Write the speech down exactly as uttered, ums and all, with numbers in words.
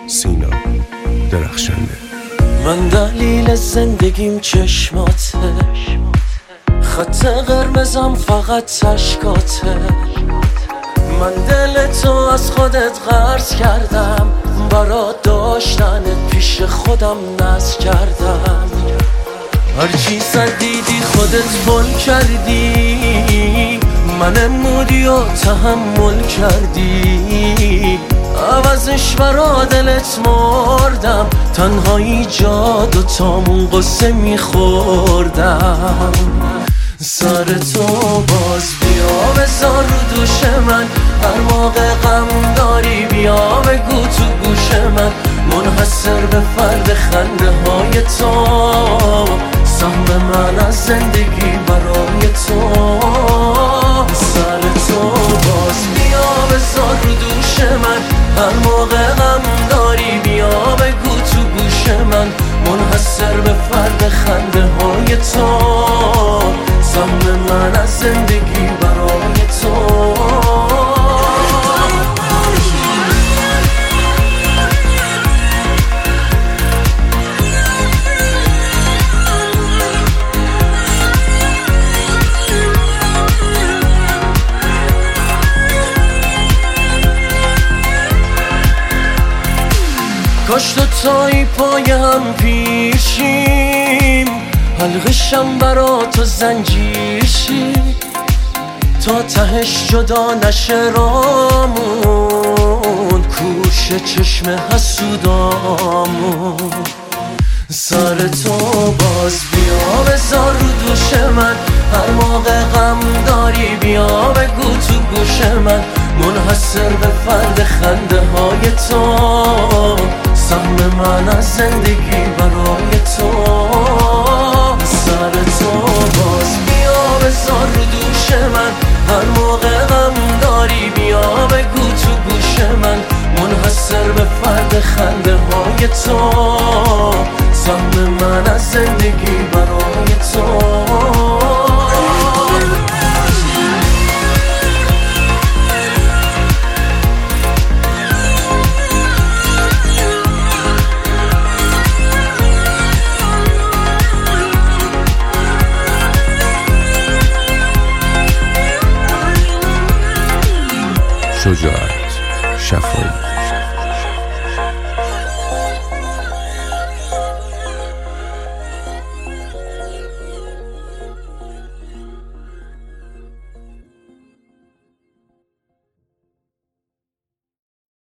سینا درخشنده. من دلیل زندگیم چشماته، خط قرمزم فقط اشکاته. من دل تو از خودت قرض کردم، برا داشتنت پیش خودم نذر کردم. هرچی دیدی خودت بل کردی، من امودی و تحمل کردی. عوضش برا دلت مردم، تنهایی جاد و تامون قصه میخوردم. سر تو باز بیا بذار رو دوش من، هر موقع غم داری بیا بگو تو گوش من. منحصر به فرد خنده های تو، سهم من از زندگی برای تو. سر تو باز بیا بذار رو دوش من، هر موقع غم داری بیا بگو تو گوش من. منحصر به فرد خنده های تو، سهم من از زندگی برای تو. کاش تو تایی پای هم پیشیم، حلقشم برا تو زنجیر شی، تا تهش جدا نشه رامون، کوش چشم حسودامون. سر تو باز بیا بذار رو دوش من، هر موقع غم داری بیا بگو تو گوش من. منحصر به فرد خنده های تو، سهم من از زندگی برای تو. سر تو باز بیا بذار رو دوش من، هر موقع غم داری بیا بگو تو گوش من. منحصر به فرد خنده های تو، سهم من از زندگی برای تو. شجاعت شفایی.